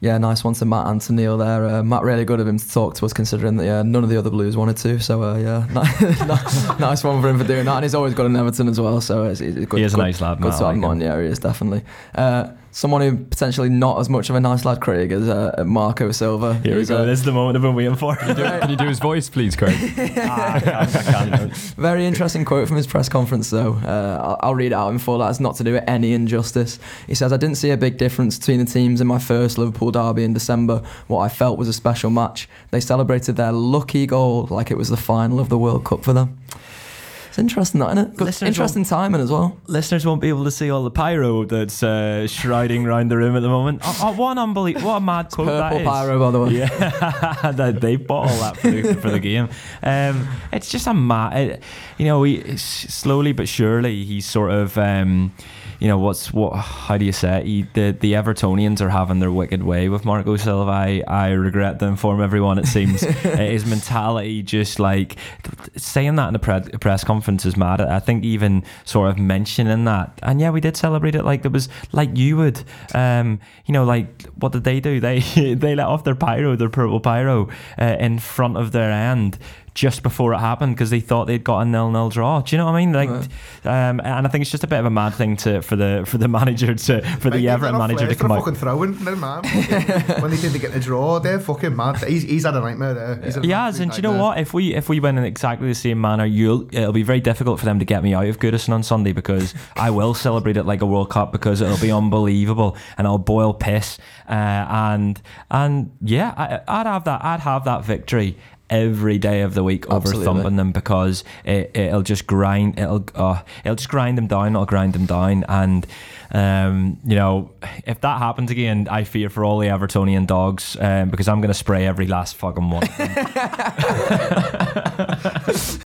Yeah, nice one to Matt and to Neil there. Matt, really good of him to talk to us, considering that none of the other Blues wanted to. So yeah, nice one for him for doing that. And he's always got an Everton as well, so it's good. He is a nice lad, Good Matt. to have him on. Yeah, he is definitely. Someone who potentially not as much of a nice lad, Craig, as Marco Silva. Here we go. This is the moment I've been waiting for. Can you do his voice, please, Craig? I can't. Very interesting quote from his press conference, though. I'll read it out in full. That's not to do it any injustice. He says, "I didn't see a big difference between the teams in my first Liverpool derby in December. What I felt was a special match. They celebrated their lucky goal like it was the final of the World Cup for them." It's interesting, that, isn't it? Good, interesting timing as well. Listeners won't be able to see all the pyro that's shrouding around the room at the moment. What a mad quote that is. Purple pyro, by the way. Yeah, they bought all that for the game. It's just a mad. Slowly but surely he's sort of. How do you say it? The Evertonians are having their wicked way with Marco Silva. I regret to inform everyone, it seems. His mentality, just like saying that in a press conference is mad. I think even sort of mentioning that, and yeah, we did celebrate it like it was like you would. Like what did they do? They let off their purple pyro in front of their end just before it happened, because they thought they'd got a 0-0 draw. Do you know what I mean? And I think it's just a bit of a mad thing for the manager the Everton manager to come out. Fucking throwing, never mind. When they think they get a draw, they're fucking mad. He's had a nightmare there. He has, and do you know what? If we win in exactly the same manner, it'll be very difficult for them to get me out of Goodison on Sunday, because I will celebrate it like a World Cup, because it'll be unbelievable and I'll boil piss. And yeah, I'd have that victory every day of the week over thumping them, because it'll just grind them down. It'll grind them down, and if that happens again, I fear for all the Evertonian dogs, because I'm going to spray every last fucking one.